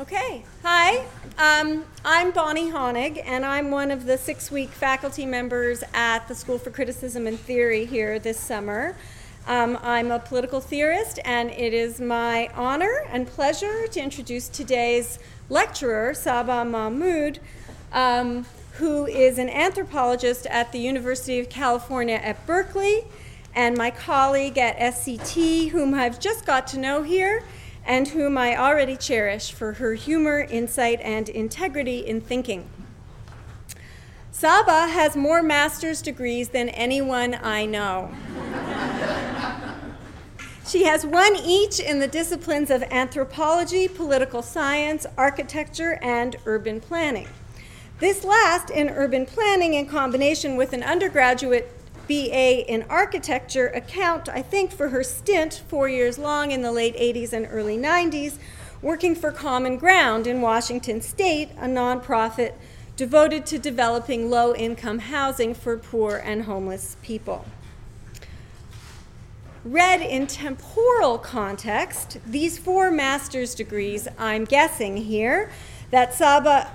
Okay, hi. I'm Bonnie Honig, and I'm one of the 6-week faculty members at the School for Criticism and Theory here this summer. I'm a political theorist, and it is my honor and pleasure to introduce today's lecturer, Saba Mahmood, who is an anthropologist at the University of California at Berkeley, and my colleague at SCT, whom I've just got to know here, and whom I already cherish for her humor, insight, and integrity in thinking. Saba has more master's degrees than anyone I know. She has one each in the disciplines of anthropology, political science, architecture, and urban planning. This last in urban planning in combination with an undergraduate BA in architecture account, I think, for her stint 4 years long in the late 80s and early 90s, working for Common Ground in Washington State, a nonprofit devoted to developing low-income housing for poor and homeless people. Read in temporal context, these 4 master's degrees, I'm guessing here, that Saba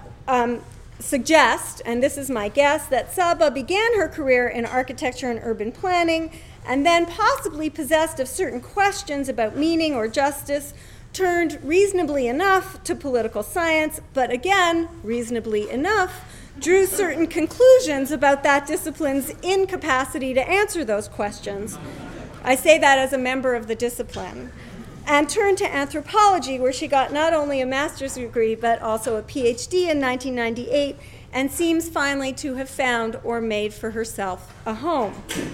suggest, and this is my guess, that Saba began her career in architecture and urban planning, and then possibly possessed of certain questions about meaning or justice, turned reasonably enough to political science, but again, reasonably enough, drew certain conclusions about that discipline's incapacity to answer those questions. I say that as a member of the discipline. And turned to anthropology, where she got not only a master's degree, but also a PhD in 1998, and seems finally to have found or made for herself a home.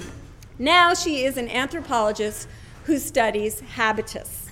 Now she is an anthropologist who studies habitus.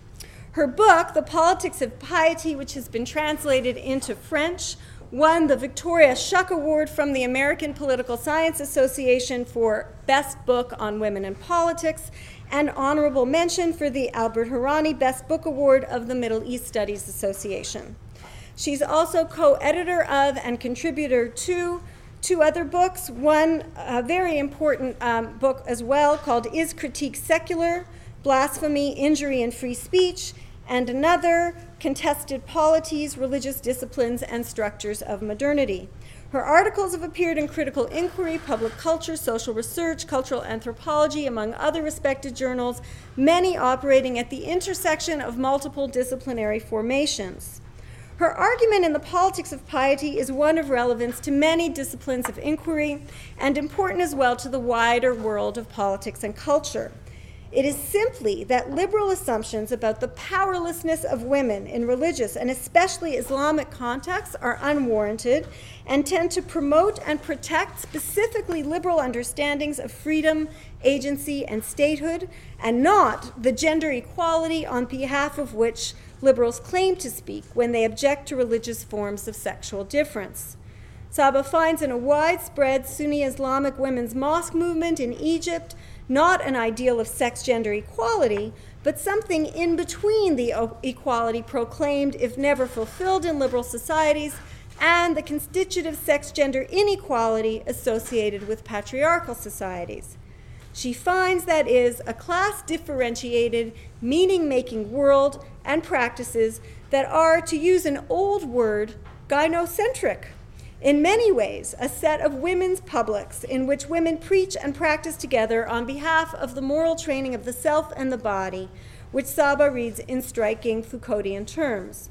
Her book, The Politics of Piety, which has been translated into French, won the Victoria Shuck Award from the American Political Science Association for Best Book on Women in Politics, and honorable mention for the Albert Hourani Best Book Award of the Middle East Studies Association. She's also co-editor of and contributor to 2 other books, one a very important book as well called Is Critique Secular? Blasphemy, Injury, and Free Speech, and another, Contested Polities, Religious Disciplines, and Structures of Modernity. Her articles have appeared in Critical Inquiry, Public Culture, Social Research, Cultural Anthropology, among other respected journals, many operating at the intersection of multiple disciplinary formations. Her argument in The Politics of Piety is one of relevance to many disciplines of inquiry and important as well to the wider world of politics and culture. It is simply that liberal assumptions about the powerlessness of women in religious and especially Islamic contexts are unwarranted and tend to promote and protect specifically liberal understandings of freedom, agency, and statehood, and not the gender equality on behalf of which liberals claim to speak when they object to religious forms of sexual difference. Saba finds in a widespread Sunni Islamic women's mosque movement in Egypt not an ideal of sex-gender equality, but something in between the equality proclaimed, if never fulfilled in liberal societies, and the constitutive sex-gender inequality associated with patriarchal societies. She finds that is a class-differentiated, meaning-making world and practices that are, to use an old word, gynocentric. In many ways, a set of women's publics in which women preach and practice together on behalf of the moral training of the self and the body, which Saba reads in striking Foucauldian terms.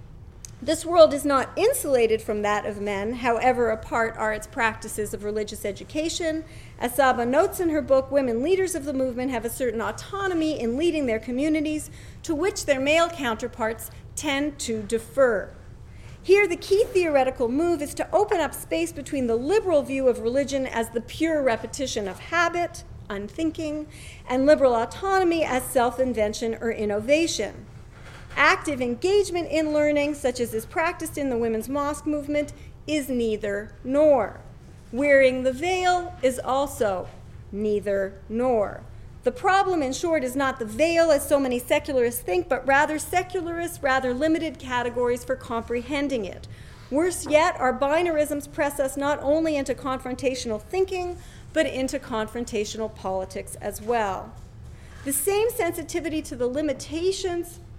This world is not insulated from that of men, however apart are its practices of religious education. As Saba notes in her book, women leaders of the movement have a certain autonomy in leading their communities to which their male counterparts tend to defer. Here, the key theoretical move is to open up space between the liberal view of religion as the pure repetition of habit, unthinking, and liberal autonomy as self-invention or innovation. Active engagement in learning, such as is practiced in the women's mosque movement, is neither nor. Wearing the veil is also neither nor. The problem, in short, is not the veil, as so many secularists think, but rather secularists' rather limited categories for comprehending it. Worse yet, our binarisms press us not only into confrontational thinking, but into confrontational politics as well. The same sensitivity to the limitations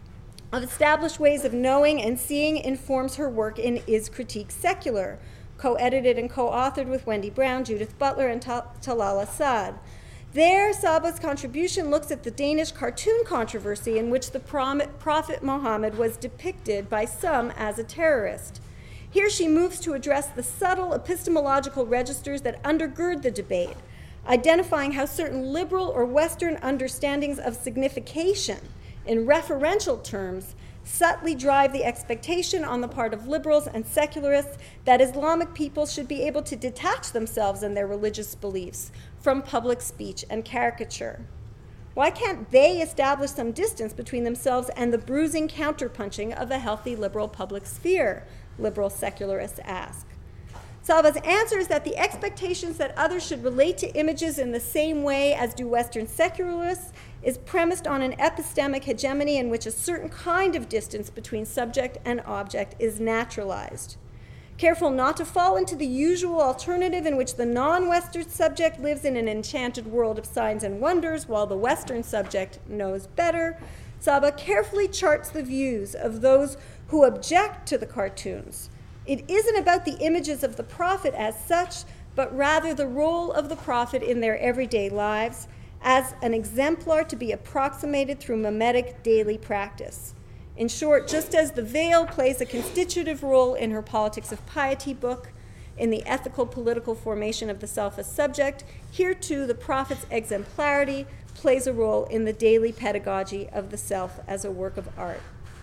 of established ways of knowing and seeing informs her work in Is Critique Secular, co-edited and co-authored with Wendy Brown, Judith Butler, and Talal Asad. There, Saba's contribution looks at the Danish cartoon controversy in which the Prophet Muhammad was depicted by some as a terrorist. Here she moves to address the subtle epistemological registers that undergird the debate, identifying how certain liberal or Western understandings of signification in referential terms subtly drive the expectation on the part of liberals and secularists that Islamic people should be able to detach themselves and their religious beliefs from public speech and caricature. Why can't they establish some distance between themselves and the bruising counterpunching of a healthy liberal public sphere? Liberal secularists ask. Saba's answer is that the expectations that others should relate to images in the same way as do Western secularists is premised on an epistemic hegemony in which a certain kind of distance between subject and object is naturalized. Careful not to fall into the usual alternative in which the non-Western subject lives in an enchanted world of signs and wonders while the Western subject knows better, Saba carefully charts the views of those who object to the cartoons. It isn't about the images of the prophet as such, but rather the role of the prophet in their everyday lives as an exemplar to be approximated through mimetic daily practice. In short, just as The Veil plays a constitutive role in her Politics of Piety book, in the ethical political formation of the self as subject, here too the prophet's exemplarity plays a role in the daily pedagogy of the self as a work of art.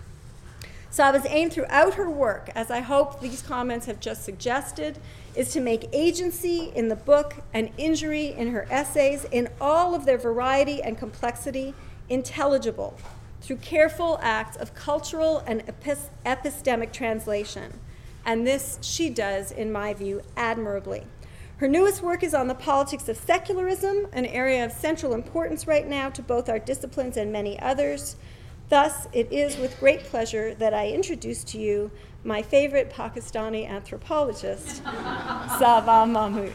Saba's aim throughout her work, as I hope these comments have just suggested, is to make agency in the book and injury in her essays in all of their variety and complexity intelligible through careful acts of cultural and epistemic translation. And this she does, in my view, admirably. Her newest work is on the politics of secularism, an area of central importance right now to both our disciplines and many others. Thus, it is with great pleasure that I introduce to you my favorite Pakistani anthropologist, Saba Mahmood.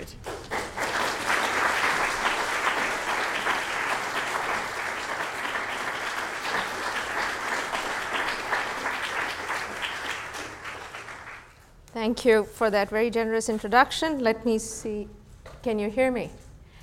Thank you for that very generous introduction. Let me see. Can you hear me?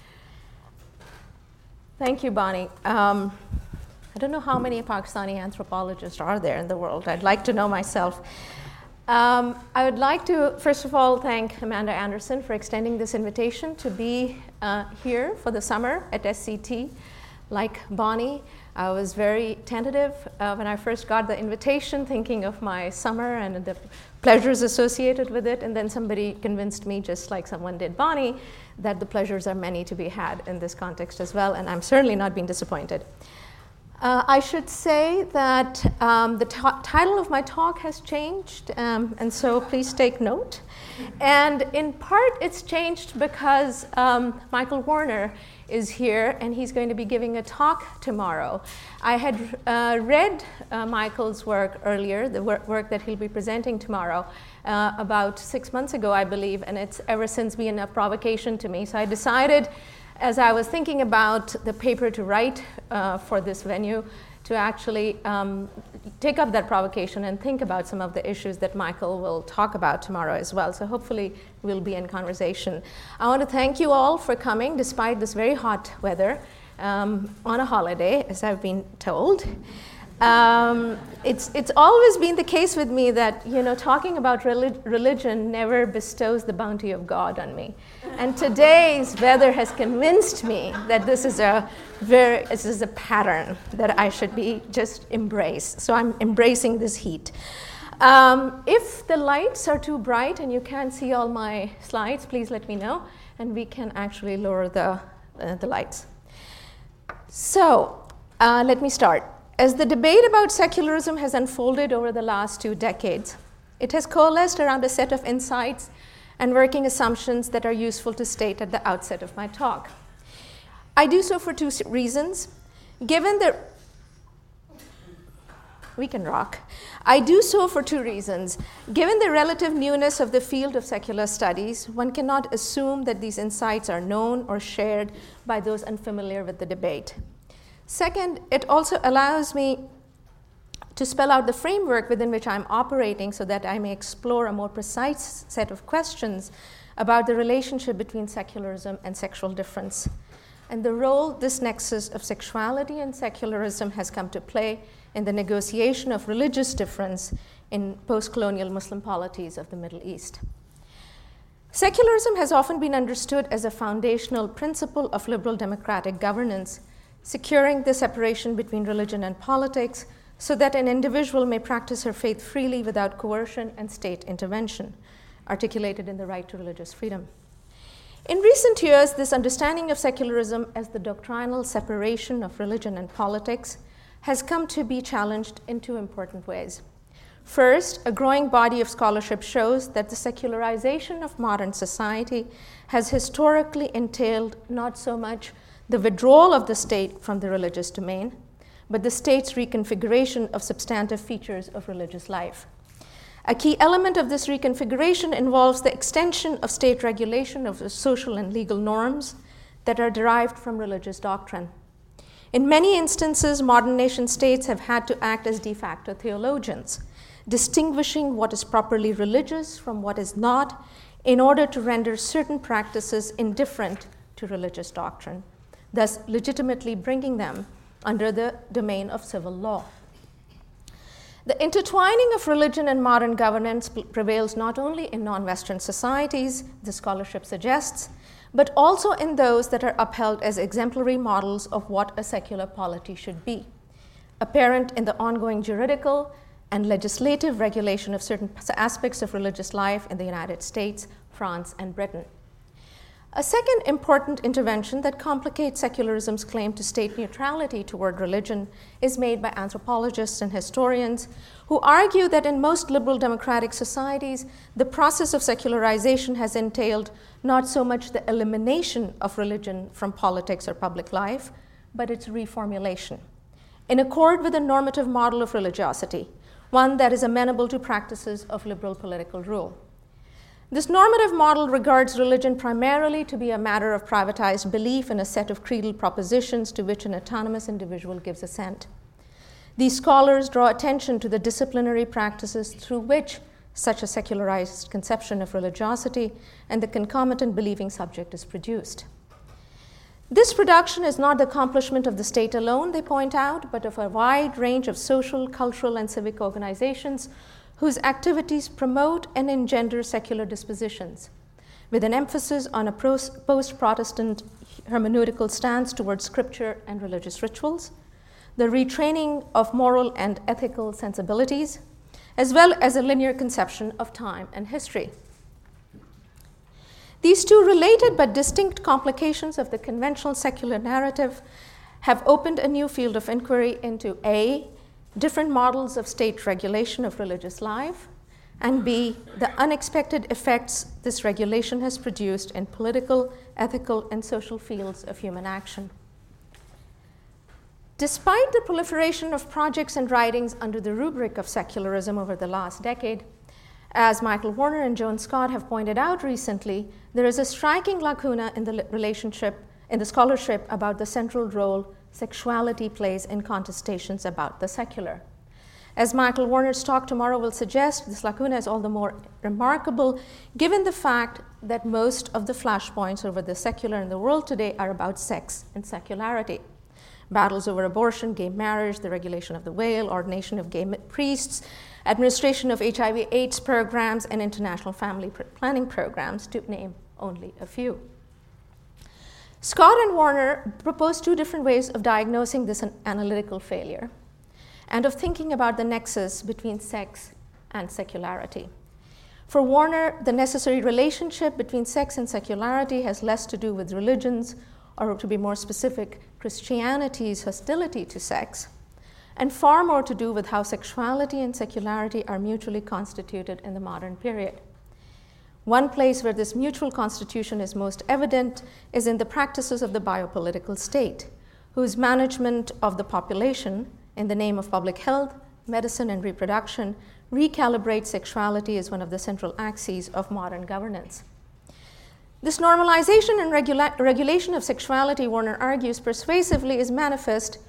Thank you, Bonnie. I don't know how many Pakistani anthropologists are there in the world. I'd like to know myself. I would like to, first of all, thank Amanda Anderson for extending this invitation to be here for the summer at SCT. Like Bonnie, I was very tentative when I first got the invitation, thinking of my summer and the pleasures associated with it, and then somebody convinced me, just like someone did Bonnie, that the pleasures are many to be had in this context as well, and I'm certainly not being disappointed. I should say that the title of my talk has changed, and so please take note. And in part, it's changed because Michael Warner is here, and he's going to be giving a talk tomorrow. I had read Michael's work earlier, the work that he'll be presenting tomorrow, about 6 months ago, I believe, and it's ever since been a provocation to me. So I decided, as I was thinking about the paper to write for this venue, to actually take up that provocation and think about some of the issues that Michael will talk about tomorrow as well. So hopefully we'll be in conversation. I want to thank you all for coming despite this very hot weather on a holiday, as I've been told. It's always been the case with me that, talking about religion never bestows the bounty of God on me. And today's weather has convinced me that this is a pattern that I should be just embrace. So I'm embracing this heat. If the lights are too bright and you can't see all my slides, please let me know, and we can actually lower the lights. So let me start. As the debate about secularism has unfolded over the last 2 decades, it has coalesced around a set of insights and working assumptions that are useful to state at the outset of my talk. I do so for 2 reasons. I do so for 2 reasons. Given the relative newness of the field of secular studies, one cannot assume that these insights are known or shared by those unfamiliar with the debate. Second, it also allows me to spell out the framework within which I'm operating so that I may explore a more precise set of questions about the relationship between secularism and sexual difference, and the role this nexus of sexuality and secularism has come to play in the negotiation of religious difference in post-colonial Muslim polities of the Middle East. Secularism has often been understood as a foundational principle of liberal democratic governance, securing the separation between religion and politics so that an individual may practice her faith freely without coercion and state intervention, articulated in the right to religious freedom. In recent years, this understanding of secularism as the doctrinal separation of religion and politics has come to be challenged in two important ways. First, a growing body of scholarship shows that the secularization of modern society has historically entailed not so much the withdrawal of the state from the religious domain, but the state's reconfiguration of substantive features of religious life. A key element of this reconfiguration involves the extension of state regulation of the social and legal norms that are derived from religious doctrine. In many instances, modern nation states have had to act as de facto theologians, distinguishing what is properly religious from what is not, in order to render certain practices indifferent to religious doctrine, thus legitimately bringing them under the domain of civil law. The intertwining of religion and modern governance prevails not only in non-Western societies, the scholarship suggests, but also in those that are upheld as exemplary models of what a secular polity should be, apparent in the ongoing juridical and legislative regulation of certain aspects of religious life in the United States, France, and Britain. A second important intervention that complicates secularism's claim to state neutrality toward religion is made by anthropologists and historians who argue that in most liberal democratic societies, the process of secularization has entailed not so much the elimination of religion from politics or public life, but its reformulation, in accord with a normative model of religiosity, one that is amenable to practices of liberal political rule. This normative model regards religion primarily to be a matter of privatized belief in a set of creedal propositions to which an autonomous individual gives assent. These scholars draw attention to the disciplinary practices through which such a secularized conception of religiosity and the concomitant believing subject is produced. This production is not the accomplishment of the state alone, they point out, but of a wide range of social, cultural, and civic organizations whose activities promote and engender secular dispositions, with an emphasis on a post-Protestant hermeneutical stance towards scripture and religious rituals, the retraining of moral and ethical sensibilities, as well as a linear conception of time and history. These two related but distinct complications of the conventional secular narrative have opened a new field of inquiry into A, different models of state regulation of religious life, and B, the unexpected effects this regulation has produced in political, ethical, and social fields of human action. Despite the proliferation of projects and writings under the rubric of secularism over the last decade, as Michael Warner and Joan Scott have pointed out recently, there is a striking lacuna in the scholarship about the central role sexuality plays in contestations about the secular. As Michael Warner's talk tomorrow will suggest, this lacuna is all the more remarkable given the fact that most of the flashpoints over the secular in the world today are about sex and secularity. Battles over abortion, gay marriage, the regulation of the whale, ordination of gay priests, administration of HIV/AIDS programs, and international family planning programs, to name only a few. Scott and Warner propose two different ways of diagnosing this analytical failure and of thinking about the nexus between sex and secularity. For Warner, the necessary relationship between sex and secularity has less to do with religions, or to be more specific, Christianity's hostility to sex, and far more to do with how sexuality and secularity are mutually constituted in the modern period. One place where this mutual constitution is most evident is in the practices of the biopolitical state, whose management of the population in the name of public health, medicine, and reproduction recalibrates sexuality as one of the central axes of modern governance. This normalization and regulation of sexuality, Warner argues persuasively, is manifest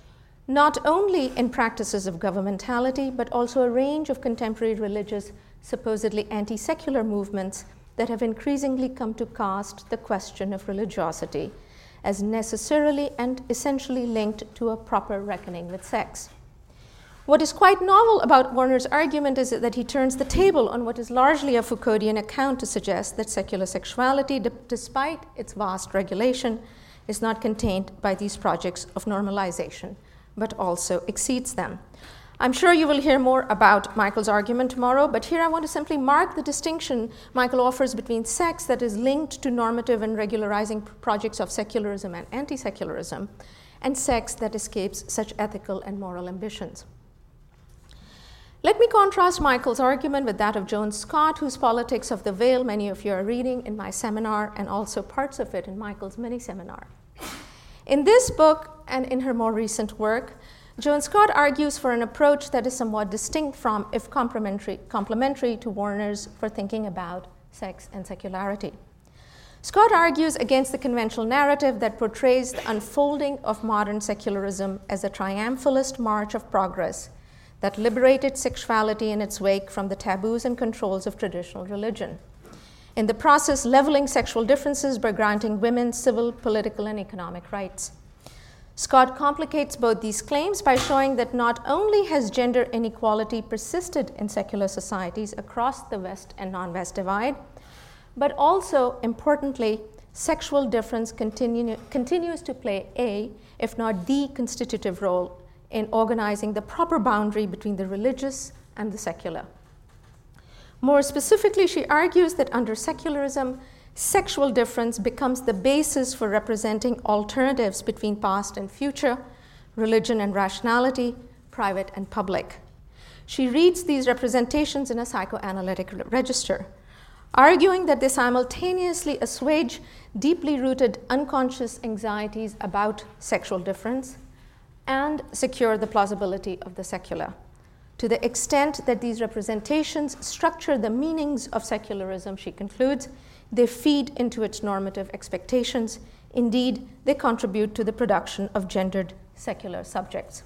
not only in practices of governmentality, but also a range of contemporary religious, supposedly anti-secular movements that have increasingly come to cast the question of religiosity as necessarily and essentially linked to a proper reckoning with sex. What is quite novel about Warner's argument is that he turns the table on what is largely a Foucauldian account to suggest that secular sexuality, despite its vast regulation, is not contained by these projects of normalization, but also exceeds them. I'm sure you will hear more about Michael's argument tomorrow, but here I want to simply mark the distinction Michael offers between sex that is linked to normative and regularizing projects of secularism and anti-secularism, and sex that escapes such ethical and moral ambitions. Let me contrast Michael's argument with that of Joan Scott, whose Politics of the Veil many of you are reading in my seminar, and also parts of it in Michael's mini-seminar. In this book, and in her more recent work, Joan Scott argues for an approach that is somewhat distinct from, if complementary to Warner's for thinking about sex and secularity. Scott argues against the conventional narrative that portrays the unfolding of modern secularism as a triumphalist march of progress that liberated sexuality in its wake from the taboos and controls of traditional religion, in the process leveling sexual differences by granting women civil, political, and economic rights. Scott complicates both these claims by showing that not only has gender inequality persisted in secular societies across the West and non-West divide, but also, importantly, sexual difference continues to play a, if not the, constitutive role in organizing the proper boundary between the religious and the secular. More specifically, she argues that under secularism, sexual difference becomes the basis for representing alternatives between past and future, religion and rationality, private and public. She reads these representations in a psychoanalytic register, arguing that they simultaneously assuage deeply rooted unconscious anxieties about sexual difference and secure the plausibility of the secular. To the extent that these representations structure the meanings of secularism, she concludes, they feed into its normative expectations. Indeed, they contribute to the production of gendered secular subjects.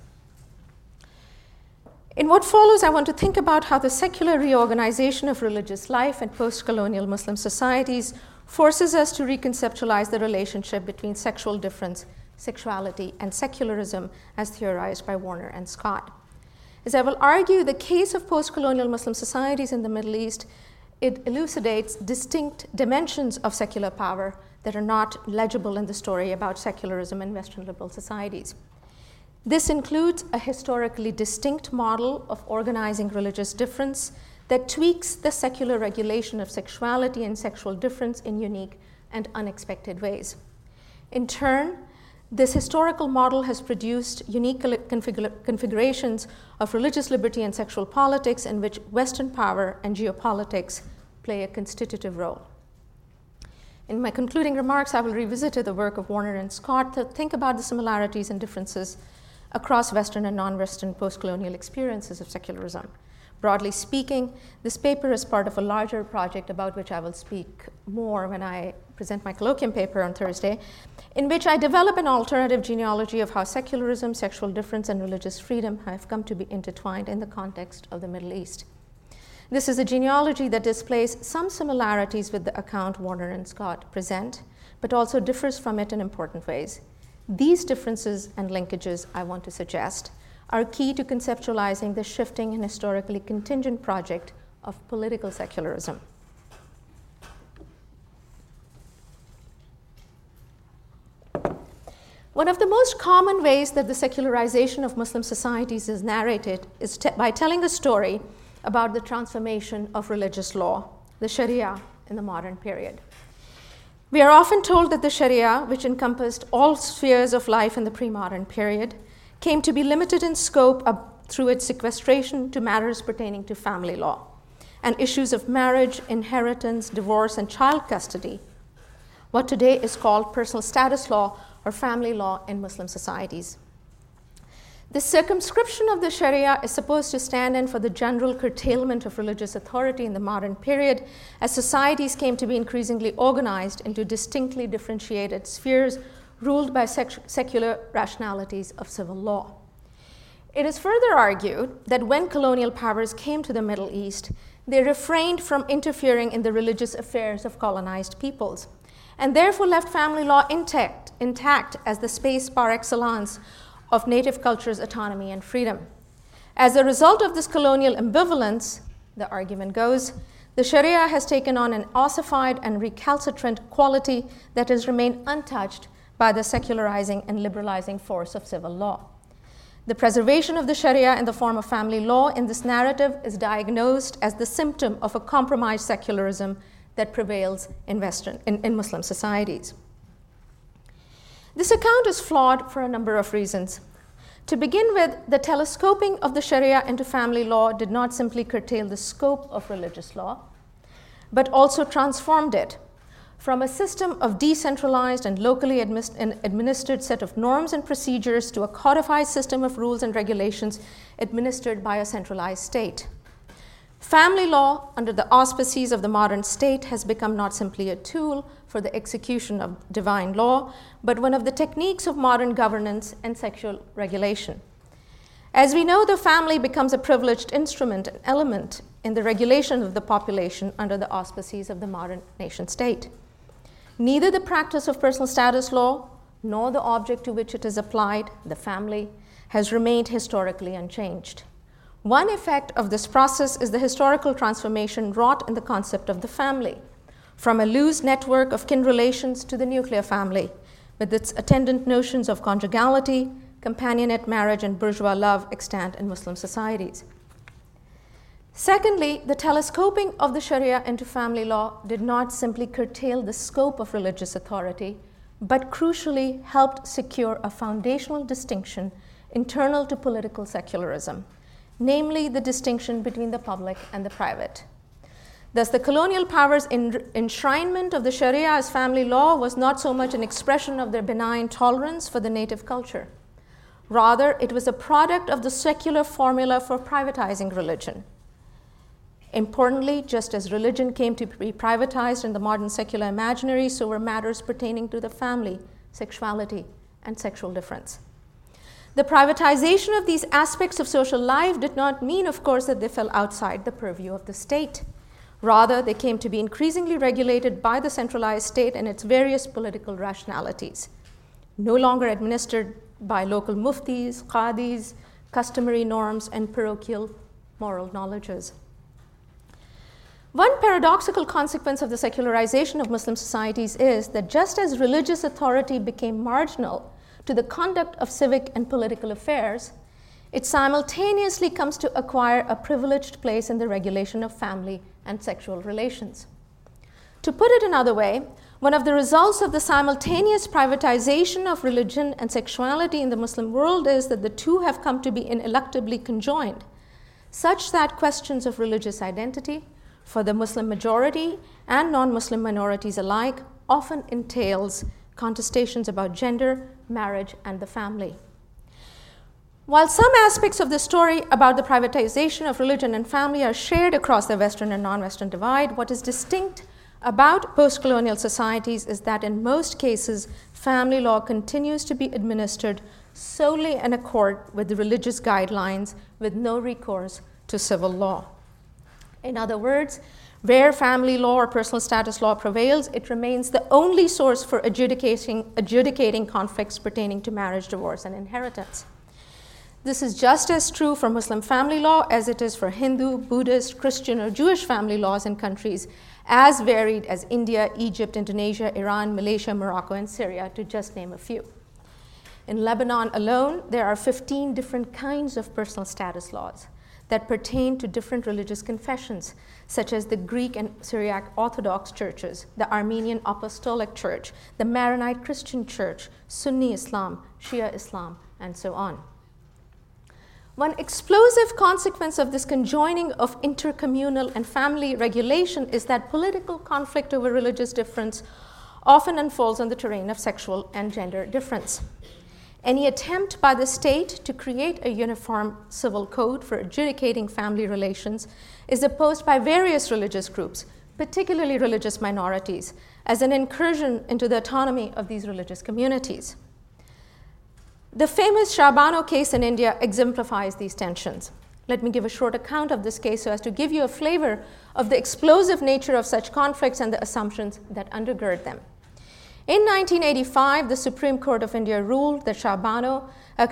In what follows, I want to think about how the secular reorganization of religious life in post-colonial Muslim societies forces us to reconceptualize the relationship between sexual difference, sexuality, and secularism as theorized by Warner and Scott. As I will argue, the case of post-colonial Muslim societies in the Middle East, it elucidates distinct dimensions of secular power that are not legible in the story about secularism in Western liberal societies. This includes a historically distinct model of organizing religious difference that tweaks the secular regulation of sexuality and sexual difference in unique and unexpected ways. In turn, this historical model has produced unique configurations of religious liberty and sexual politics in which Western power and geopolitics play a constitutive role. In my concluding remarks, I will revisit the work of Warner and Scott to think about the similarities and differences across Western and non-Western post-colonial experiences of secularism. Broadly speaking, this paper is part of a larger project about which I will speak more when I present my colloquium paper on Thursday, in which I develop an alternative genealogy of how secularism, sexual difference, and religious freedom have come to be intertwined in the context of the Middle East. This is a genealogy that displays some similarities with the account Warner and Scott present, but also differs from it in important ways. These differences and linkages, I want to suggest, are key to conceptualizing the shifting and historically contingent project of political secularism. One of the most common ways that the secularization of Muslim societies is narrated is by telling a story about the transformation of religious law, the Sharia, in the modern period. We are often told that the Sharia, which encompassed all spheres of life in the pre-modern period, came to be limited in scope through its sequestration to matters pertaining to family law and issues of marriage, inheritance, divorce, and child custody, what today is called personal status law or family law in Muslim societies. The circumscription of the Sharia is supposed to stand in for the general curtailment of religious authority in the modern period as societies came to be increasingly organized into distinctly differentiated spheres ruled by secular rationalities of civil law. It is further argued that when colonial powers came to the Middle East, they refrained from interfering in the religious affairs of colonized peoples, and therefore left family law intact as the space par excellence of native culture's autonomy and freedom. As a result of this colonial ambivalence, the argument goes, the Sharia has taken on an ossified and recalcitrant quality that has remained untouched by the secularizing and liberalizing force of civil law. The preservation of the Sharia in the form of family law in this narrative is diagnosed as the symptom of a compromised secularism that prevails in Muslim societies. This account is flawed for a number of reasons. To begin with, the telescoping of the Sharia into family law did not simply curtail the scope of religious law, but also transformed it from a system of decentralized and locally administered set of norms and procedures to a codified system of rules and regulations administered by a centralized state. Family law, under the auspices of the modern state, has become not simply a tool for the execution of divine law, but one of the techniques of modern governance and sexual regulation. As we know, the family becomes a privileged instrument and element in the regulation of the population under the auspices of the modern nation state. Neither the practice of personal status law nor the object to which it is applied, the family, has remained historically unchanged. One effect of this process is the historical transformation wrought in the concept of the family, from a loose network of kin relations to the nuclear family, with its attendant notions of conjugality, companionate marriage, and bourgeois love extant in Muslim societies. Secondly, the telescoping of the Sharia into family law did not simply curtail the scope of religious authority, but crucially helped secure a foundational distinction internal to political secularism, namely the distinction between the public and the private. Thus, the colonial powers' enshrinement of the Sharia as family law was not so much an expression of their benign tolerance for the native culture. Rather, it was a product of the secular formula for privatizing religion. Importantly, just as religion came to be privatized in the modern secular imaginary, so were matters pertaining to the family, sexuality, and sexual difference. The privatization of these aspects of social life did not mean, of course, that they fell outside the purview of the state. Rather, they came to be increasingly regulated by the centralized state and its various political rationalities, no longer administered by local muftis, qadis, customary norms, and parochial moral knowledges. One paradoxical consequence of the secularization of Muslim societies is that just as religious authority became marginal to the conduct of civic and political affairs, it simultaneously comes to acquire a privileged place in the regulation of family and sexual relations. To put it another way, one of the results of the simultaneous privatization of religion and sexuality in the Muslim world is that the two have come to be ineluctably conjoined, such that questions of religious identity for the Muslim majority and non-Muslim minorities alike often entails contestations about gender, marriage, and the family. While some aspects of the story about the privatization of religion and family are shared across the Western and non-Western divide, what is distinct about post-colonial societies is that in most cases, family law continues to be administered solely in accord with the religious guidelines with no recourse to civil law. In other words, where family law or personal status law prevails, it remains the only source for adjudicating conflicts pertaining to marriage, divorce, and inheritance. This is just as true for Muslim family law as it is for Hindu, Buddhist, Christian, or Jewish family laws in countries as varied as India, Egypt, Indonesia, Iran, Malaysia, Morocco, and Syria, to just name a few. In Lebanon alone, there are 15 different kinds of personal status laws that pertain to different religious confessions, such as the Greek and Syriac Orthodox churches, the Armenian Apostolic Church, the Maronite Christian Church, Sunni Islam, Shia Islam, and so on. One explosive consequence of this conjoining of intercommunal and family regulation is that political conflict over religious difference often unfolds on the terrain of sexual and gender difference. Any attempt by the state to create a uniform civil code for adjudicating family relations is opposed by various religious groups, particularly religious minorities, as an incursion into the autonomy of these religious communities. The famous Shahbano case in India exemplifies these tensions. Let me give a short account of this case so as to give you a flavor of the explosive nature of such conflicts and the assumptions that undergird them. In 1985, the Supreme Court of India ruled that Shahbano, a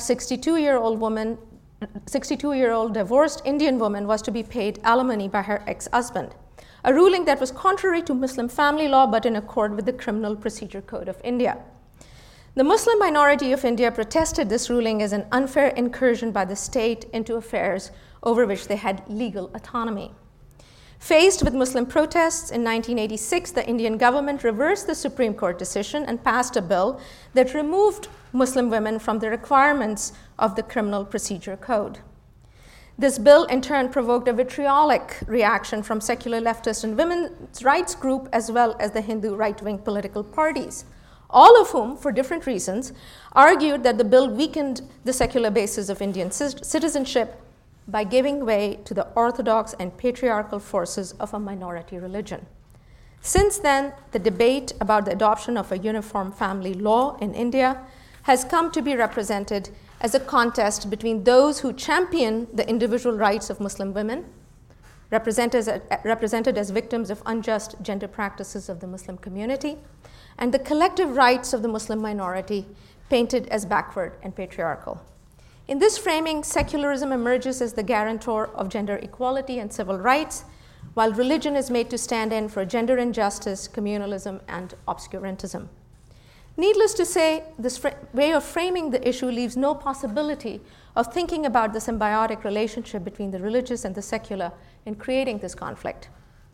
62-year-old divorced Indian woman, was to be paid alimony by her ex-husband, a ruling that was contrary to Muslim family law but in accord with the Criminal Procedure Code of India. The Muslim minority of India protested this ruling as an unfair incursion by the state into affairs over which they had legal autonomy. Faced with Muslim protests, in 1986, the Indian government reversed the Supreme Court decision and passed a bill that removed Muslim women from the requirements of the Criminal Procedure Code. This bill, in turn, provoked a vitriolic reaction from secular leftist and women's rights groups as well as the Hindu right-wing political parties, all of whom, for different reasons, argued that the bill weakened the secular basis of Indian citizenship by giving way to the orthodox and patriarchal forces of a minority religion. Since then, the debate about the adoption of a uniform family law in India has come to be represented as a contest between those who champion the individual rights of Muslim women, represented as victims of unjust gender practices of the Muslim community, and the collective rights of the Muslim minority, painted as backward and patriarchal. In this framing, secularism emerges as the guarantor of gender equality and civil rights, while religion is made to stand in for gender injustice, communalism, and obscurantism. Needless to say, this way of framing the issue leaves no possibility of thinking about the symbiotic relationship between the religious and the secular in creating this conflict.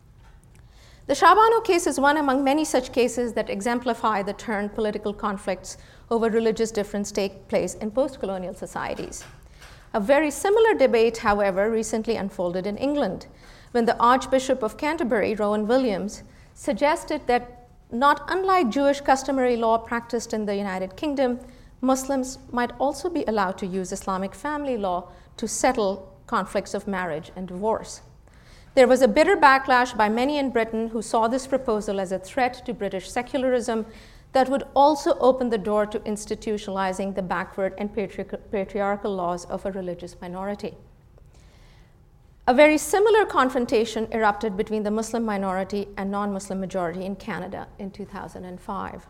The Shahbano case is one among many such cases that exemplify the turn political conflicts over religious difference take place in post-colonial societies. A very similar debate, however, recently unfolded in England, when the Archbishop of Canterbury, Rowan Williams, suggested that, not unlike Jewish customary law practiced in the United Kingdom, Muslims might also be allowed to use Islamic family law to settle conflicts of marriage and divorce. There was a bitter backlash by many in Britain who saw this proposal as a threat to British secularism that would also open the door to institutionalizing the backward and patriarchal laws of a religious minority. A very similar confrontation erupted between the Muslim minority and non-Muslim majority in Canada in 2005.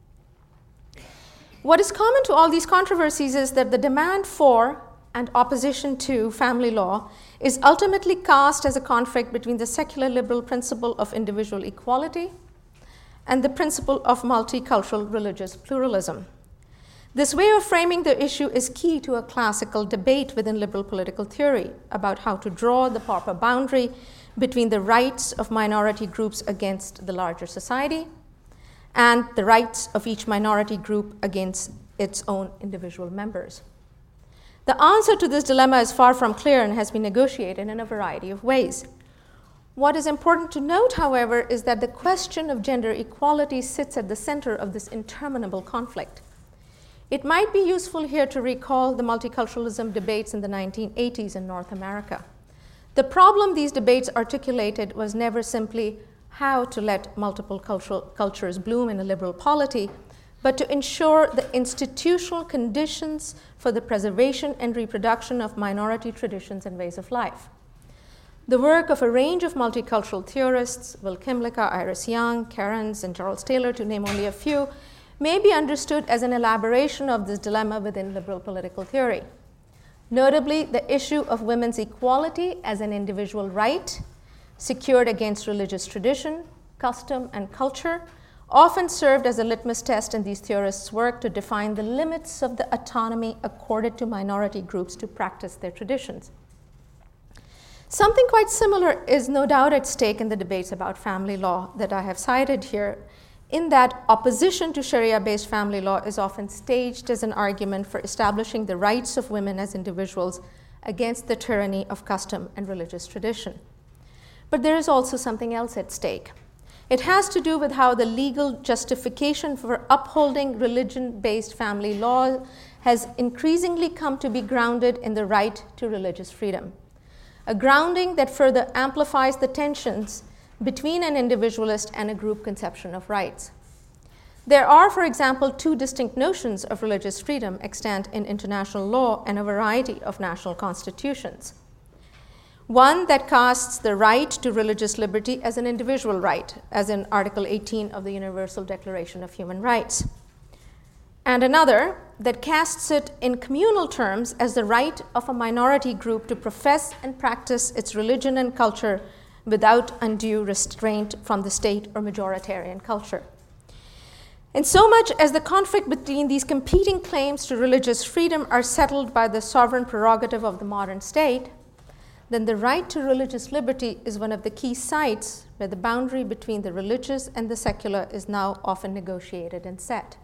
What is common to all these controversies is that the demand for and opposition to family law is ultimately cast as a conflict between the secular liberal principle of individual equality and the principle of multicultural religious pluralism. This way of framing the issue is key to a classical debate within liberal political theory about how to draw the proper boundary between the rights of minority groups against the larger society and the rights of each minority group against its own individual members. The answer to this dilemma is far from clear and has been negotiated in a variety of ways. What is important to note, however, is that the question of gender equality sits at the center of this interminable conflict. It might be useful here to recall the multiculturalism debates in the 1980s in North America. The problem these debates articulated was never simply how to let multiple cultures bloom in a liberal polity, but to ensure the institutional conditions for the preservation and reproduction of minority traditions and ways of life. The work of a range of multicultural theorists, Will Kymlicka, Iris Young, Cairns, and Charles Taylor, to name only a few, may be understood as an elaboration of this dilemma within liberal political theory. Notably, the issue of women's equality as an individual right, secured against religious tradition, custom, and culture, often served as a litmus test in these theorists' work to define the limits of the autonomy accorded to minority groups to practice their traditions. Something quite similar is no doubt at stake in the debates about family law that I have cited here, in that opposition to Sharia-based family law is often staged as an argument for establishing the rights of women as individuals against the tyranny of custom and religious tradition. But there is also something else at stake. It has to do with how the legal justification for upholding religion-based family law has increasingly come to be grounded in the right to religious freedom, a grounding that further amplifies the tensions between an individualist and a group conception of rights. There are, for example, two distinct notions of religious freedom extant in international law and a variety of national constitutions. One that casts the right to religious liberty as an individual right, as in Article 18 of the Universal Declaration of Human Rights. And another that casts it in communal terms as the right of a minority group to profess and practice its religion and culture without undue restraint from the state or majoritarian culture. In so much as the conflict between these competing claims to religious freedom are settled by the sovereign prerogative of the modern state, then the right to religious liberty is one of the key sites where the boundary between the religious and the secular is now often negotiated and set.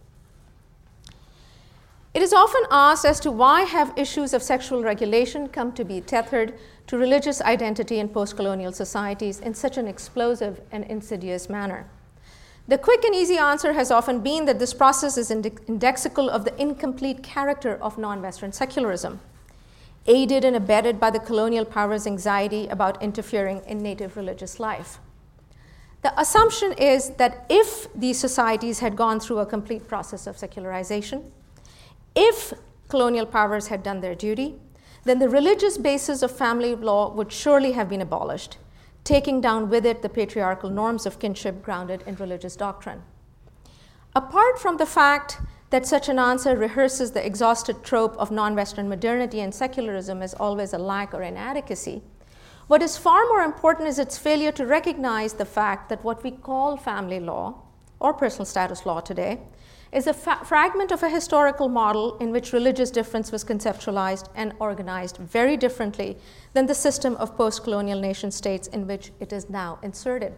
It is often asked as to why have issues of sexual regulation come to be tethered to religious identity in post-colonial societies in such an explosive and insidious manner. The quick and easy answer has often been that this process is indexical of the incomplete character of non-Western secularism, aided and abetted by the colonial powers' anxiety about interfering in native religious life. The assumption is that if these societies had gone through a complete process of secularization, if colonial powers had done their duty, then the religious basis of family law would surely have been abolished, taking down with it the patriarchal norms of kinship grounded in religious doctrine. Apart from the fact that such an answer rehearses the exhausted trope of non-Western modernity and secularism as always a lack or inadequacy, what is far more important is its failure to recognize the fact that what we call family law, or personal status law today, is a fragment of a historical model in which religious difference was conceptualized and organized very differently than the system of post-colonial nation-states in which it is now inserted.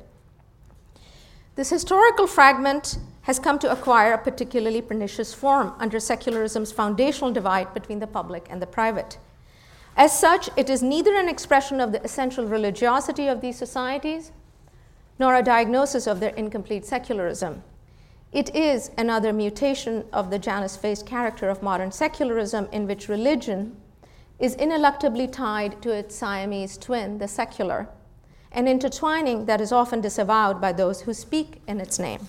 This historical fragment has come to acquire a particularly pernicious form under secularism's foundational divide between the public and the private. As such, it is neither an expression of the essential religiosity of these societies, nor a diagnosis of their incomplete secularism. It is another mutation of the Janus-faced character of modern secularism in which religion is ineluctably tied to its Siamese twin, the secular, an intertwining that is often disavowed by those who speak in its name.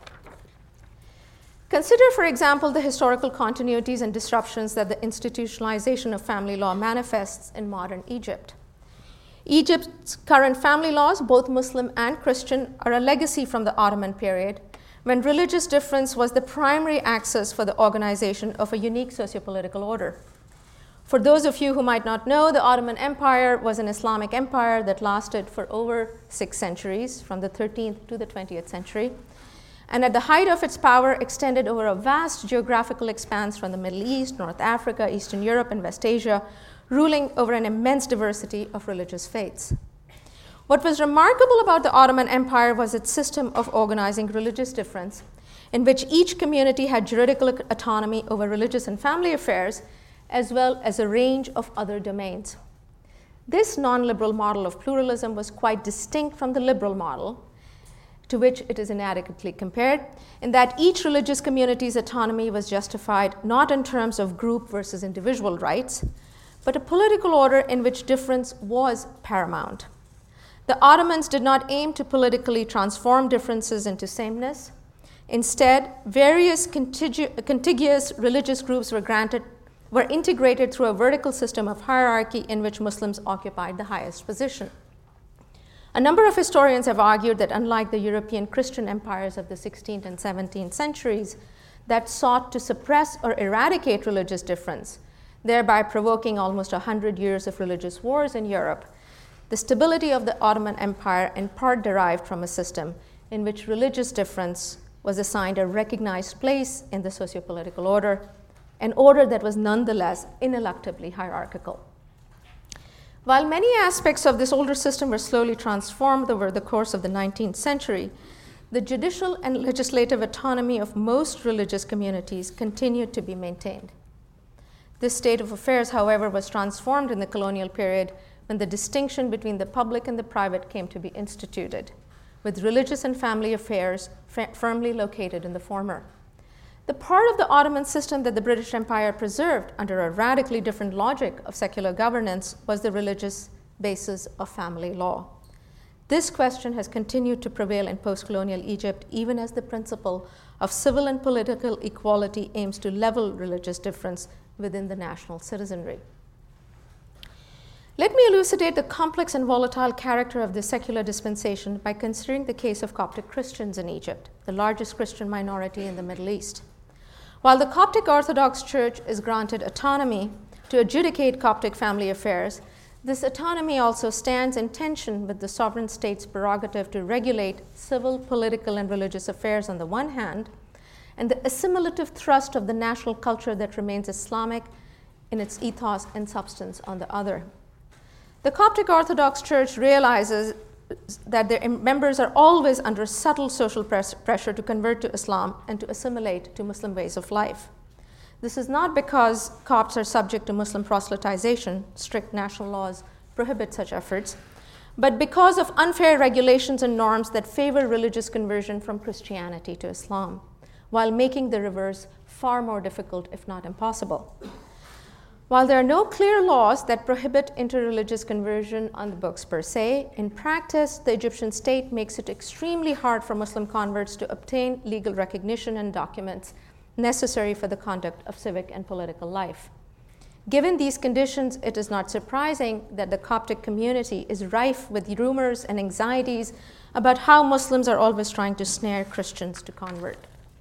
Consider, for example, the historical continuities and disruptions that the institutionalization of family law manifests in modern Egypt. Egypt's current family laws, both Muslim and Christian, are a legacy from the Ottoman period, when religious difference was the primary axis for the organization of a unique sociopolitical order. For those of you who might not know, the Ottoman Empire was an Islamic empire that lasted for over 6 centuries, from the 13th to the 20th century, and at the height of its power extended over a vast geographical expanse from the Middle East, North Africa, Eastern Europe, and West Asia, ruling over an immense diversity of religious faiths. What was remarkable about the Ottoman Empire was its system of organizing religious difference, in which each community had juridical autonomy over religious and family affairs, as well as a range of other domains. This non-liberal model of pluralism was quite distinct from the liberal model, to which it is inadequately compared, in that each religious community's autonomy was justified not in terms of group versus individual rights, but a political order in which difference was paramount. The Ottomans did not aim to politically transform differences into sameness. Instead, various contiguous religious groups were integrated through a vertical system of hierarchy in which Muslims occupied the highest position. A number of historians have argued that unlike the European Christian empires of the 16th and 17th centuries that sought to suppress or eradicate religious difference, thereby provoking almost 100 years of religious wars in Europe, the stability of the Ottoman Empire in part derived from a system in which religious difference was assigned a recognized place in the sociopolitical order, an order that was nonetheless ineluctably hierarchical. While many aspects of this older system were slowly transformed over the course of the 19th century, the judicial and legislative autonomy of most religious communities continued to be maintained. This state of affairs, however, was transformed in the colonial period when the distinction between the public and the private came to be instituted, with religious and family affairs firmly located in the former. The part of the Ottoman system that the British Empire preserved under a radically different logic of secular governance was the religious basis of family law. This question has continued to prevail in post-colonial Egypt, even as the principle of civil and political equality aims to level religious difference within the national citizenry. Let me elucidate the complex and volatile character of this secular dispensation by considering the case of Coptic Christians in Egypt, the largest Christian minority in the Middle East. While the Coptic Orthodox Church is granted autonomy to adjudicate Coptic family affairs, this autonomy also stands in tension with the sovereign state's prerogative to regulate civil, political, and religious affairs on the one hand, and the assimilative thrust of the national culture that remains Islamic in its ethos and substance on the other. The Coptic Orthodox Church realizes that their members are always under subtle social pressure to convert to Islam and to assimilate to Muslim ways of life. This is not because Copts are subject to Muslim proselytization, strict national laws prohibit such efforts, but because of unfair regulations and norms that favor religious conversion from Christianity to Islam, while making the reverse far more difficult, if not impossible. While there are no clear laws that prohibit interreligious conversion on the books per se, in practice, the Egyptian state makes it extremely hard for Muslim converts to obtain legal recognition and documents necessary for the conduct of civic and political life. Given these conditions, it is not surprising that the Coptic community is rife with rumors and anxieties about how Muslims are always trying to snare Christians to convert.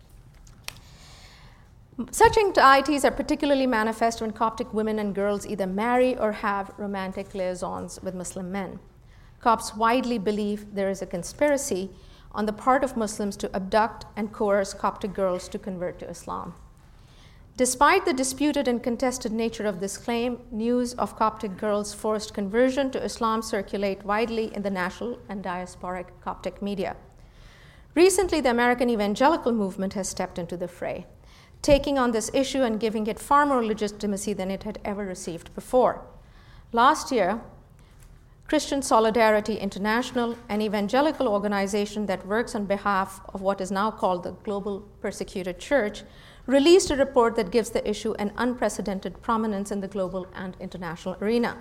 Such anxieties are particularly manifest when Coptic women and girls either marry or have romantic liaisons with Muslim men. Copts widely believe there is a conspiracy on the part of Muslims to abduct and coerce Coptic girls to convert to Islam. Despite the disputed and contested nature of this claim, news of Coptic girls' forced conversion to Islam circulate widely in the national and diasporic Coptic media. Recently, the American evangelical movement has stepped into the fray, taking on this issue and giving it far more legitimacy than it had ever received before. Last year, Christian Solidarity International, an evangelical organization that works on behalf of what is now called the Global Persecuted Church, released a report that gives the issue an unprecedented prominence in the global and international arena.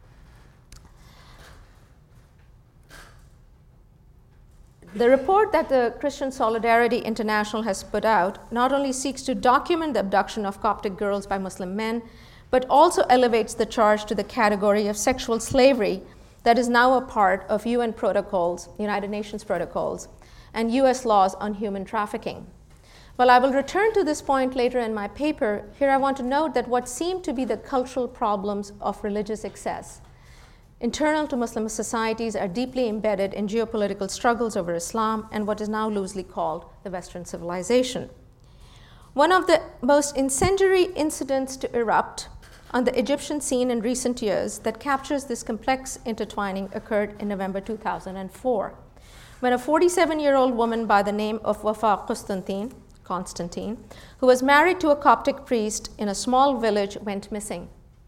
The report that the Christian Solidarity International has put out not only seeks to document the abduction of Coptic girls by Muslim men, but also elevates the charge to the category of sexual slavery that is now a part of UN protocols, United Nations protocols, and US laws on human trafficking. While I will return to this point later in my paper, here I want to note that what seem to be the cultural problems of religious excess internal to Muslim societies are deeply embedded in geopolitical struggles over Islam and what is now loosely called the Western civilization. One of the most incendiary incidents to erupt on the Egyptian scene in recent years that captures this complex intertwining occurred in November 2004, when a 47-year-old woman by the name of Wafa Constantine, who was married to a Coptic priest in a small village, went missing.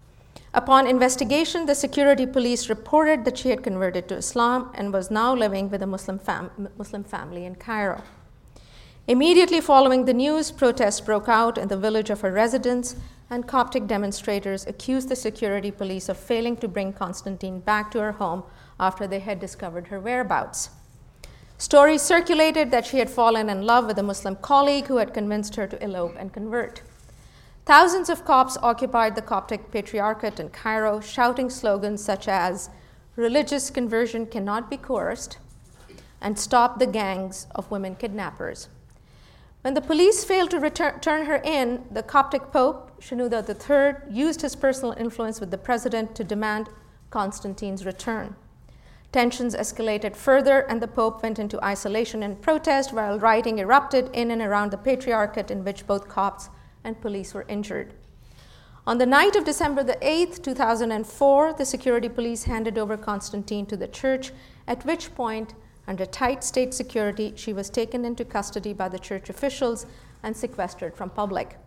Upon investigation, the security police reported that she had converted to Islam and was now living with a Muslim family in Cairo. Immediately following the news, protests broke out in the village of her residence, and Coptic demonstrators accused the security police of failing to bring Constantine back to her home after they had discovered her whereabouts. Stories circulated that she had fallen in love with a Muslim colleague who had convinced her to elope and convert. Thousands of Copts occupied the Coptic Patriarchate in Cairo, shouting slogans such as, "Religious conversion cannot be coerced," and "Stop the gangs of women kidnappers." When the police failed to turn her in, the Coptic Pope, Shenouda III, used his personal influence with the president to demand Constantine's return. Tensions escalated further, and the Pope went into isolation and protest while rioting erupted in and around the Patriarchate, in which both Copts and police were injured. On the night of December the 8th, 2004, the security police handed over Constantine to the church, at which point, under tight state security, she was taken into custody by the church officials and sequestered from public.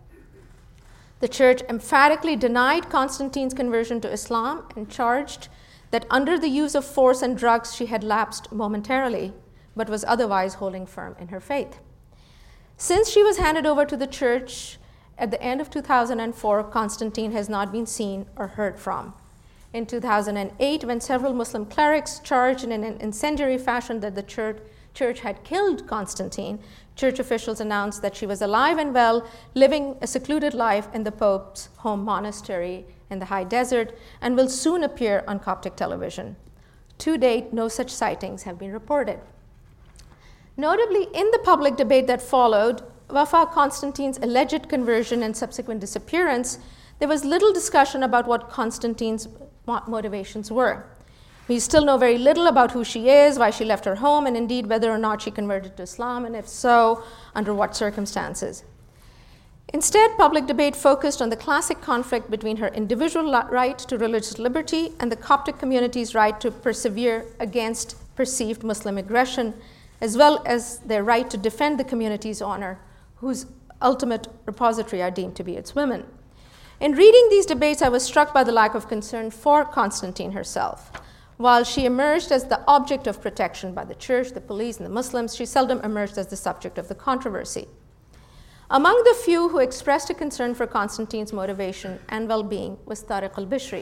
The church emphatically denied Constantine's conversion to Islam and charged that under the use of force and drugs she had lapsed momentarily, but was otherwise holding firm in her faith. Since she was handed over to the church at the end of 2004, Constantine has not been seen or heard from. in 2008 when several Muslim clerics charged in an incendiary fashion that the church had killed Constantine. Church officials announced that she was alive and well, living a secluded life in the Pope's home monastery in the high desert, and will soon appear on Coptic television. To date, no such sightings have been reported. Notably, in the public debate that followed Wafa Constantine's alleged conversion and subsequent disappearance, there was little discussion about what Constantine's motivations were. We still know very little about who she is, why she left her home, and indeed whether or not she converted to Islam, and if so, under what circumstances. Instead, public debate focused on the classic conflict between her individual right to religious liberty and the Coptic community's right to persevere against perceived Muslim aggression, as well as their right to defend the community's honor, whose ultimate repository are deemed to be its women. In reading these debates, I was struck by the lack of concern for Constantine herself. While she emerged as the object of protection by the church, the police, and the Muslims, she seldom emerged as the subject of the controversy. Among the few who expressed a concern for Constantine's motivation and well-being was Tariq al-Bishri,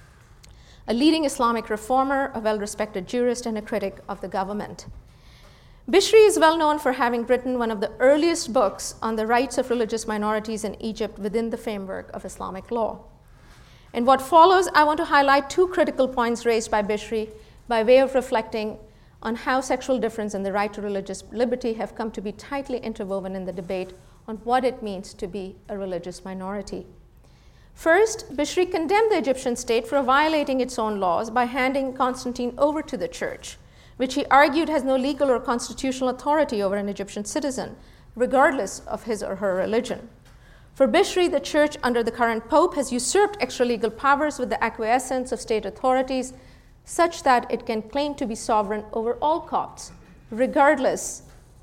a leading Islamic reformer, a well-respected jurist, and a critic of the government. Bishri is well known for having written one of the earliest books on the rights of religious minorities in Egypt within the framework of Islamic law. In what follows, I want to highlight two critical points raised by Bishri by way of reflecting on how sexual difference and the right to religious liberty have come to be tightly interwoven in the debate on what it means to be a religious minority. First, Bishri condemned the Egyptian state for violating its own laws by handing Constantine over to the church, which he argued has no legal or constitutional authority over an Egyptian citizen, regardless of his or her religion. For Bishri, the church under the current pope has usurped extra-legal powers with the acquiescence of state authorities such that it can claim to be sovereign over all Copts, regardless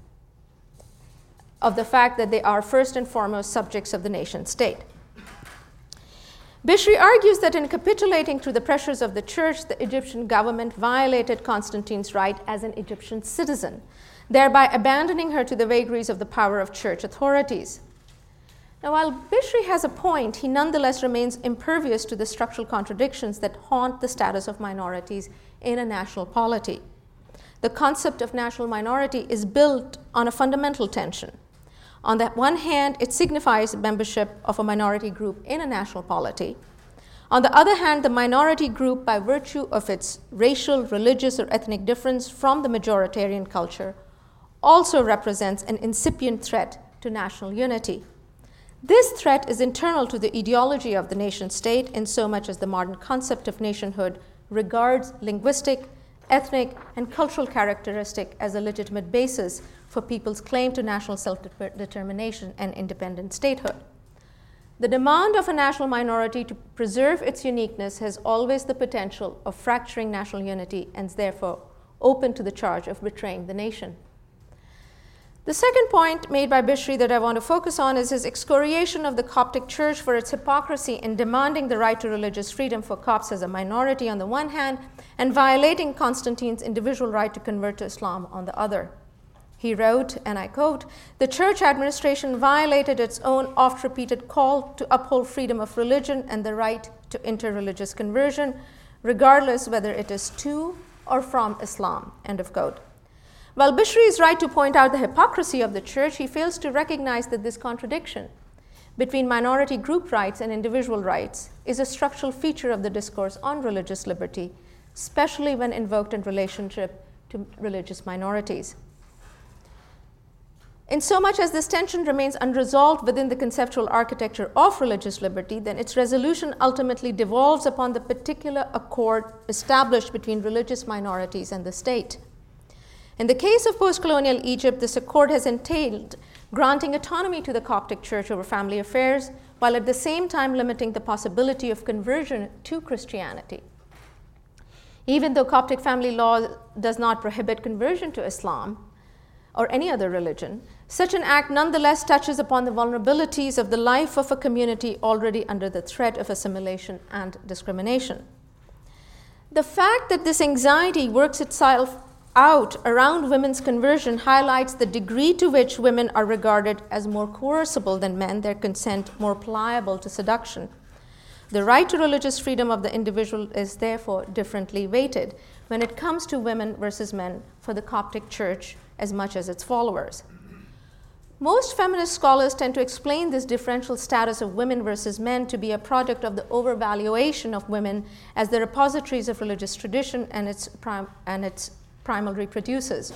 of the fact that they are first and foremost subjects of the nation state. Bishri argues that in capitulating to the pressures of the church, the Egyptian government violated Constantine's right as an Egyptian citizen, thereby abandoning her to the vagaries of the power of church authorities. Now, while Bishri has a point, he nonetheless remains impervious to the structural contradictions that haunt the status of minorities in a national polity. The concept of national minority is built on a fundamental tension. On the one hand, it signifies membership of a minority group in a national polity. On the other hand, the minority group, by virtue of its racial, religious, or ethnic difference from the majoritarian culture, also represents an incipient threat to national unity. This threat is internal to the ideology of the nation state in so much as the modern concept of nationhood regards linguistic, ethnic, and cultural characteristic as a legitimate basis for people's claim to national self-determination and independent statehood. The demand of a national minority to preserve its uniqueness has always the potential of fracturing national unity and is therefore open to the charge of betraying the nation. The second point made by Bishri that I want to focus on is his excoriation of the Coptic Church for its hypocrisy in demanding the right to religious freedom for Copts as a minority on the one hand, and violating Constantine's individual right to convert to Islam on the other. He wrote, and I quote, "The church administration violated its own oft-repeated call to uphold freedom of religion and the right to interreligious conversion, regardless whether it is to or from Islam," end of quote. While Bishri is right to point out the hypocrisy of the church, he fails to recognize that this contradiction between minority group rights and individual rights is a structural feature of the discourse on religious liberty, especially when invoked in relationship to religious minorities. In so much as this tension remains unresolved within the conceptual architecture of religious liberty, then its resolution ultimately devolves upon the particular accord established between religious minorities and the state. In the case of post-colonial Egypt, this accord has entailed granting autonomy to the Coptic Church over family affairs, while at the same time limiting the possibility of conversion to Christianity. Even though Coptic family law does not prohibit conversion to Islam or any other religion, such an act nonetheless touches upon the vulnerabilities of the life of a community already under the threat of assimilation and discrimination. The fact that this anxiety works itself out around women's conversion highlights the degree to which women are regarded as more coercible than men, their consent more pliable to seduction. The right to religious freedom of the individual is therefore differently weighted when it comes to women versus men for the Coptic Church as much as its followers. Most feminist scholars tend to explain this differential status of women versus men to be a product of the overvaluation of women as the repositories of religious tradition and its primal reproducers.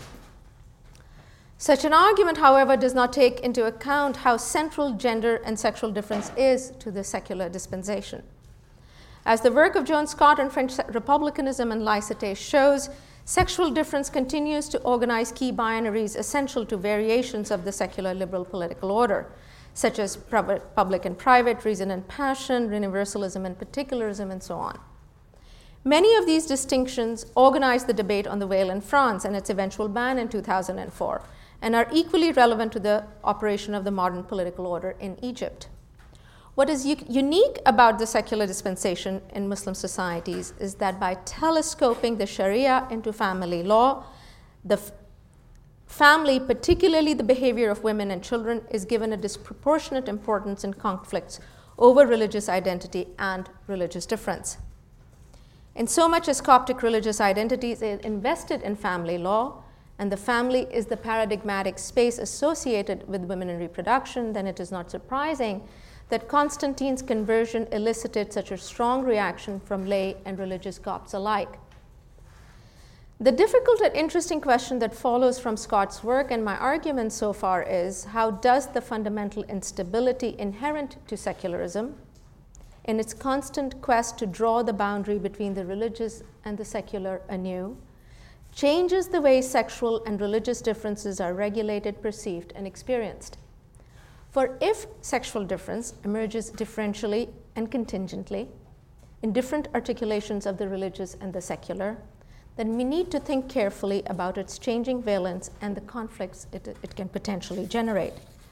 Such an argument, however, does not take into account how central gender and sexual difference is to the secular dispensation. As the work of Joan Scott on French republicanism and laicite shows, sexual difference continues to organize key binaries essential to variations of the secular liberal political order, such as public and private, reason and passion, universalism and particularism, and so on. Many of these distinctions organized the debate on the veil in France and its eventual ban in 2004, and are equally relevant to the operation of the modern political order in Egypt. What is unique about the secular dispensation in Muslim societies is that by telescoping the Sharia into family law, the family, particularly the behavior of women and children, is given a disproportionate importance in conflicts over religious identity and religious difference. In so much as Coptic religious identity is invested in family law, and the family is the paradigmatic space associated with women and reproduction, then it is not surprising that Constantine's conversion elicited such a strong reaction from lay and religious Copts alike. The difficult and interesting question that follows from Scott's work and my argument so far is, how does the fundamental instability inherent to secularism, in its constant quest to draw the boundary between the religious and the secular anew, changes the way sexual and religious differences are regulated, perceived, and experienced? For if sexual difference emerges differentially and contingently in different articulations of the religious and the secular, then we need to think carefully about its changing valence and the conflicts it can potentially generate.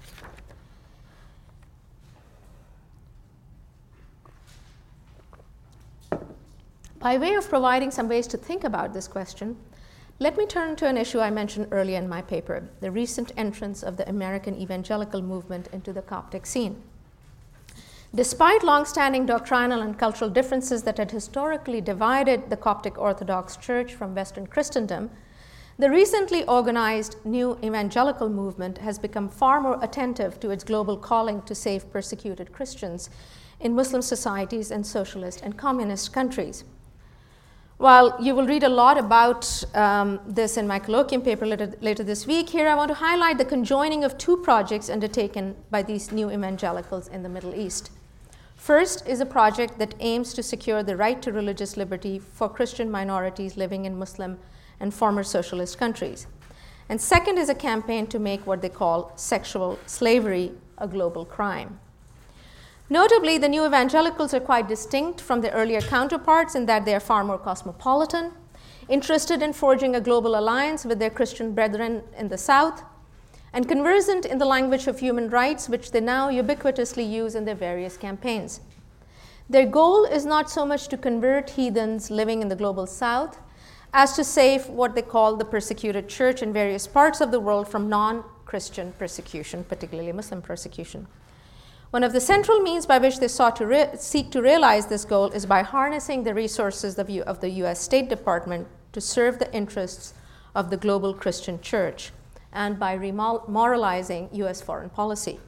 By way of providing some ways to think about this question, let me turn to an issue I mentioned earlier in my paper, the recent entrance of the American evangelical movement into the Coptic scene. Despite long-standing doctrinal and cultural differences that had historically divided the Coptic Orthodox Church from Western Christendom, the recently organized new evangelical movement has become far more attentive to its global calling to save persecuted Christians in Muslim societies and socialist and communist countries. While you will read a lot about this in my colloquium paper later this week, here I want to highlight the conjoining of two projects undertaken by these new evangelicals in the Middle East. First is a project that aims to secure the right to religious liberty for Christian minorities living in Muslim and former socialist countries. And second is a campaign to make what they call sexual slavery a global crime. Notably, the new evangelicals are quite distinct from their earlier counterparts in that they are far more cosmopolitan, interested in forging a global alliance with their Christian brethren in the South, and conversant in the language of human rights, which they now ubiquitously use in their various campaigns. Their goal is not so much to convert heathens living in the global South as to save what they call the persecuted church in various parts of the world from non-Christian persecution, particularly Muslim persecution. One of the central means by which they seek to realize this goal is by harnessing the resources of the US State Department to serve the interests of the global Christian church and by remoralizing US foreign policy.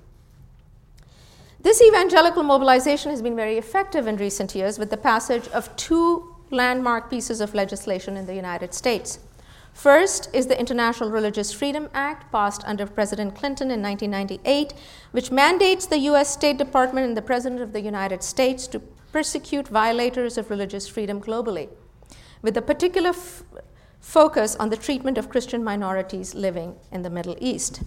This evangelical mobilization has been very effective in recent years with the passage of two landmark pieces of legislation in the United States. First is the International Religious Freedom Act, passed under President Clinton in 1998, which mandates the US State Department and the President of the United States to persecute violators of religious freedom globally, with a particular focus on the treatment of Christian minorities living in the Middle East.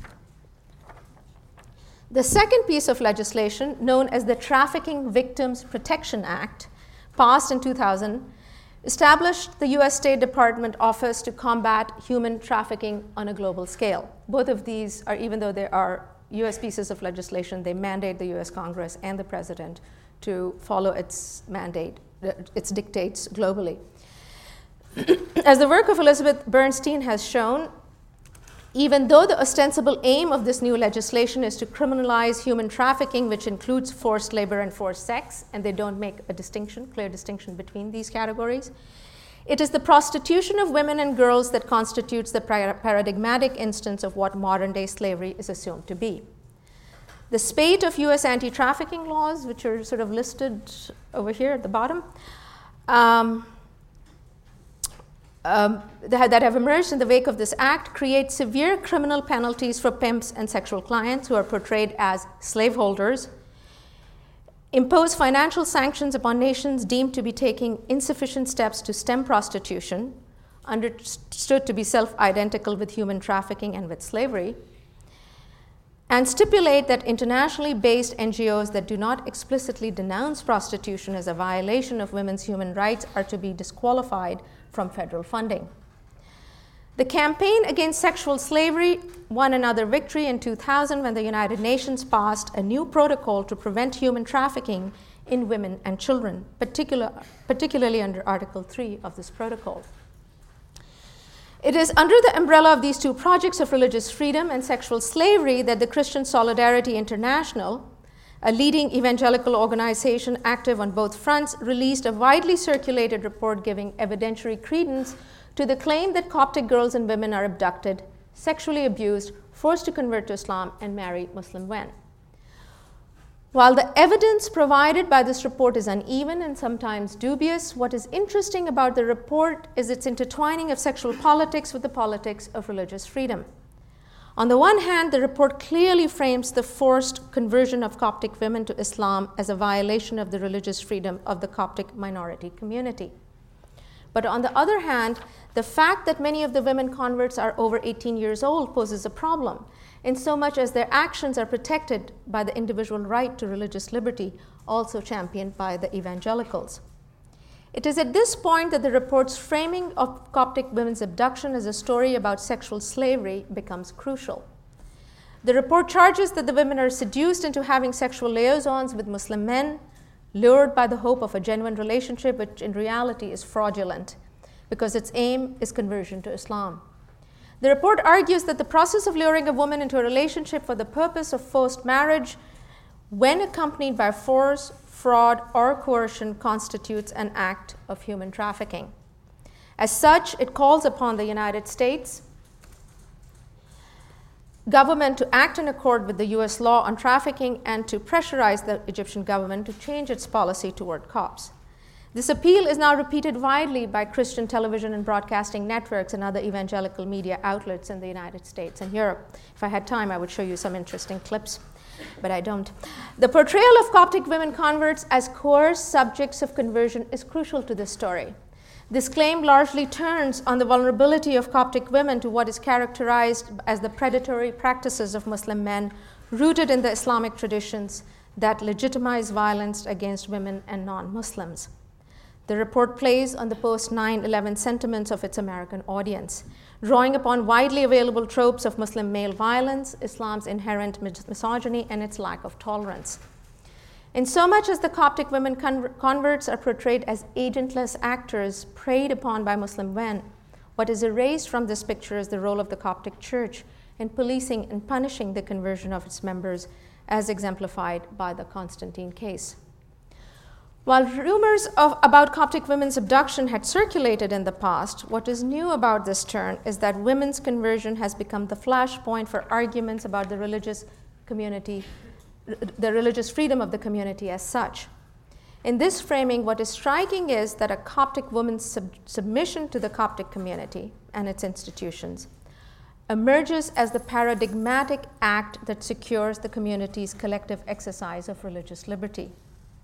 The second piece of legislation, known as the Trafficking Victims Protection Act, passed in 2000, established the US State Department Office to combat human trafficking on a global scale. Both of these are, even though they are US pieces of legislation, they mandate the US Congress and the President to follow its mandate, its dictates globally. As the work of Elizabeth Bernstein has shown, Even though the ostensible aim of this new legislation is to criminalize human trafficking, which includes forced labor and forced sex, and they don't make a clear distinction between these categories, it is the prostitution of women and girls that constitutes the paradigmatic instance of what modern-day slavery is assumed to be. The spate of U.S. anti-trafficking laws, which are sort of listed over here at the bottom, that have emerged in the wake of this act, create severe criminal penalties for pimps and sexual clients who are portrayed as slaveholders, impose financial sanctions upon nations deemed to be taking insufficient steps to stem prostitution, understood to be self-identical with human trafficking and with slavery, and stipulate that internationally based NGOs that do not explicitly denounce prostitution as a violation of women's human rights are to be disqualified from federal funding. The campaign against sexual slavery won another victory in 2000 when the United Nations passed a new protocol to prevent human trafficking in women and children, particularly under Article 3 of this protocol. It is under the umbrella of these two projects of religious freedom and sexual slavery that the Christian Solidarity International, a leading evangelical organization active on both fronts, released a widely circulated report giving evidentiary credence to the claim that Coptic girls and women are abducted, sexually abused, forced to convert to Islam, and marry Muslim men. While the evidence provided by this report is uneven and sometimes dubious, what is interesting about the report is its intertwining of sexual politics with the politics of religious freedom. On the one hand, the report clearly frames the forced conversion of Coptic women to Islam as a violation of the religious freedom of the Coptic minority community. But on the other hand, the fact that many of the women converts are over 18 years old poses a problem, in so much as their actions are protected by the individual right to religious liberty, also championed by the evangelicals. It is at this point that the report's framing of Coptic women's abduction as a story about sexual slavery becomes crucial. The report charges that the women are seduced into having sexual liaisons with Muslim men, lured by the hope of a genuine relationship, which in reality is fraudulent, because its aim is conversion to Islam. The report argues that the process of luring a woman into a relationship for the purpose of forced marriage, when accompanied by force, fraud, or coercion, constitutes an act of human trafficking. As such, it calls upon the United States government to act in accord with the US law on trafficking and to pressurize the Egyptian government to change its policy toward Copts. This appeal is now repeated widely by Christian television and broadcasting networks and other evangelical media outlets in the United States and Europe. If I had time, I would show you some interesting clips, but I don't. The portrayal of Coptic women converts as coerced subjects of conversion is crucial to this story. This claim largely turns on the vulnerability of Coptic women to what is characterized as the predatory practices of Muslim men rooted in the Islamic traditions that legitimize violence against women and non-Muslims. The report plays on the post-9/11 sentiments of its American audience, drawing upon widely available tropes of Muslim male violence, Islam's inherent misogyny, and its lack of tolerance. In so much as the Coptic women converts are portrayed as agentless actors preyed upon by Muslim men, what is erased from this picture is the role of the Coptic Church in policing and punishing the conversion of its members, as exemplified by the Constantine case. While rumors about Coptic women's abduction had circulated in the past, what is new about this turn is that women's conversion has become the flashpoint for arguments about the religious community, the religious freedom of the community as such. In this framing, what is striking is that a Coptic woman's submission to the Coptic community and its institutions emerges as the paradigmatic act that secures the community's collective exercise of religious liberty.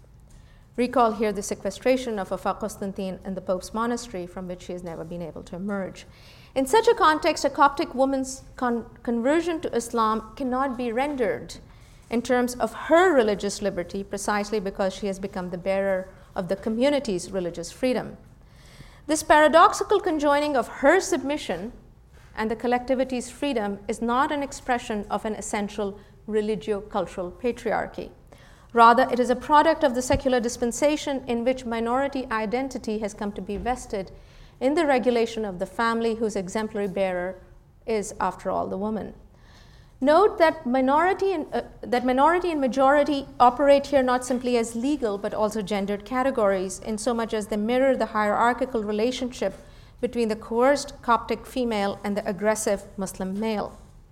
Recall here the sequestration of Wafa Constantine in the Pope's monastery, from which she has never been able to emerge. In such a context, a Coptic woman's conversion to Islam cannot be rendered in terms of her religious liberty, precisely because she has become the bearer of the community's religious freedom. This paradoxical conjoining of her submission and the collectivity's freedom is not an expression of an essential religio-cultural patriarchy. Rather, it is a product of the secular dispensation in which minority identity has come to be vested in the regulation of the family, whose exemplary bearer is, after all, the woman. Note that minority and majority operate here not simply as legal but also gendered categories, in so much as they mirror the hierarchical relationship between the coerced Coptic female and the aggressive Muslim male.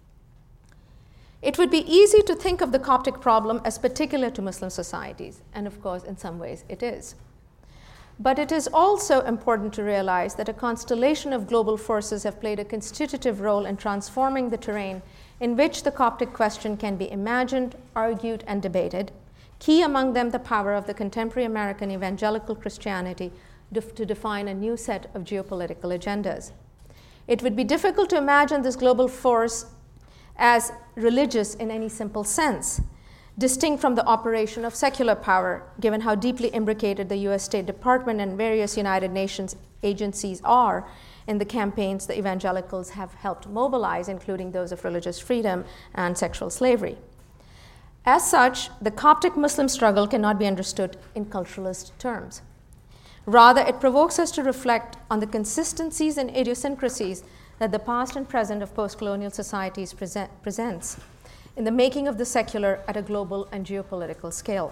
It would be easy to think of the Coptic problem as particular to Muslim societies, and of course, in some ways, it is. But it is also important to realize that a constellation of global forces have played a constitutive role in transforming the terrain in which the Coptic question can be imagined, argued, and debated, key among them the power of the contemporary American evangelical Christianity to define a new set of geopolitical agendas. It would be difficult to imagine this global force as religious in any simple sense, distinct from the operation of secular power, given how deeply imbricated the US State Department and various United Nations agencies are in the campaigns the evangelicals have helped mobilize, including those of religious freedom and sexual slavery. As such, the Coptic Muslim struggle cannot be understood in culturalist terms. Rather, it provokes us to reflect on the consistencies and idiosyncrasies that the past and present of post-colonial societies presents in the making of the secular at a global and geopolitical scale.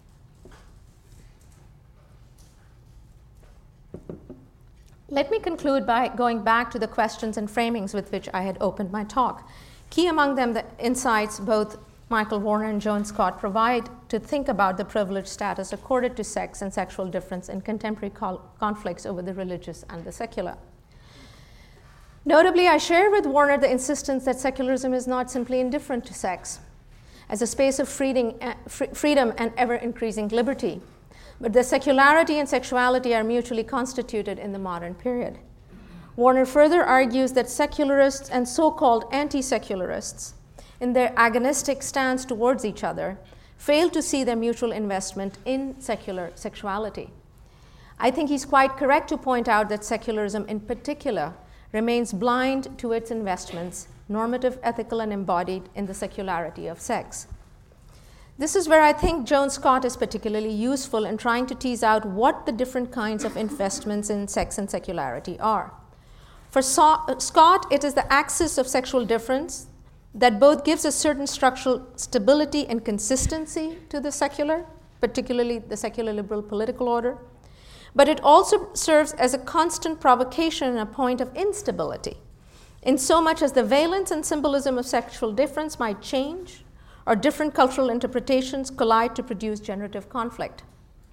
Let me conclude by going back to the questions and framings with which I had opened my talk. Key among them, the insights both Michael Warner and Joan Scott provide to think about the privileged status accorded to sex and sexual difference in contemporary conflicts over the religious and the secular. Notably, I share with Warner the insistence that secularism is not simply indifferent to sex as a space of freedom and ever-increasing liberty, but the secularity and sexuality are mutually constituted in the modern period. Warner further argues that secularists and so-called anti-secularists, in their agonistic stance towards each other, fail to see their mutual investment in secular sexuality. I think he's quite correct to point out that secularism in particular remains blind to its investments, normative, ethical, and embodied in the secularity of sex. This is where I think Joan Scott is particularly useful in trying to tease out what the different kinds of investments in sex and secularity are. For Scott, it is the axis of sexual difference that both gives a certain structural stability and consistency to the secular, particularly the secular liberal political order, but it also serves as a constant provocation and a point of instability, in so much as the valence and symbolism of sexual difference might change, or different cultural interpretations collide to produce generative conflict.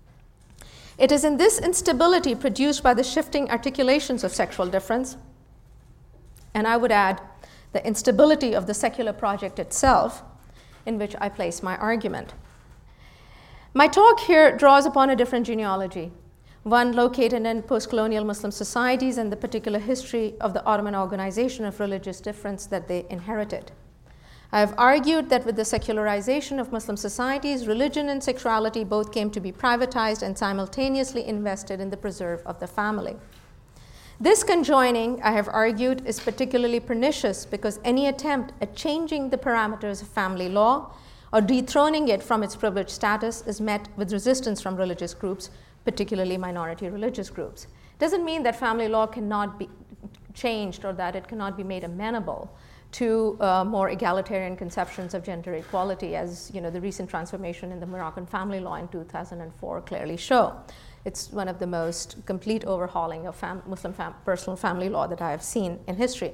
It is in this instability produced by the shifting articulations of sexual difference, and I would add the instability of the secular project itself, in which I place my argument. My talk here draws upon a different genealogy, one located in post-colonial Muslim societies and the particular history of the Ottoman organization of religious difference that they inherited. I have argued that with the secularization of Muslim societies, religion and sexuality both came to be privatized and simultaneously invested in the preserve of the family. This conjoining, I have argued, is particularly pernicious because any attempt at changing the parameters of family law or dethroning it from its privileged status is met with resistance from religious groups, particularly minority religious groups. It doesn't mean that family law cannot be changed or that it cannot be made amenable to more egalitarian conceptions of gender equality, as the recent transformation in the Moroccan family law in 2004 clearly show. It's one of the most complete overhauling of Muslim personal family law that I have seen in history.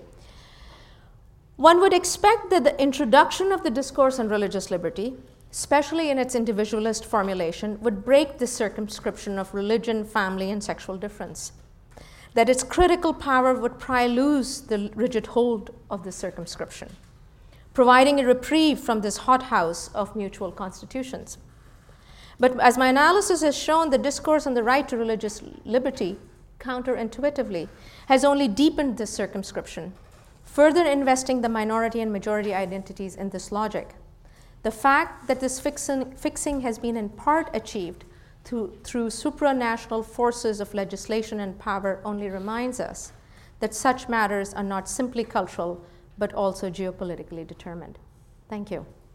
One would expect that the introduction of the discourse on religious liberty, especially in its individualist formulation, would break the circumscription of religion, family, and sexual difference, that its critical power would pry loose the rigid hold of the circumscription, providing a reprieve from this hothouse of mutual constitutions. But as my analysis has shown, the discourse on the right to religious liberty, counterintuitively, has only deepened this circumscription, further investing the minority and majority identities in this logic. The fact that this fixing has been in part achieved through supranational forces of legislation and power only reminds us that such matters are not simply cultural, but also geopolitically determined. Thank you.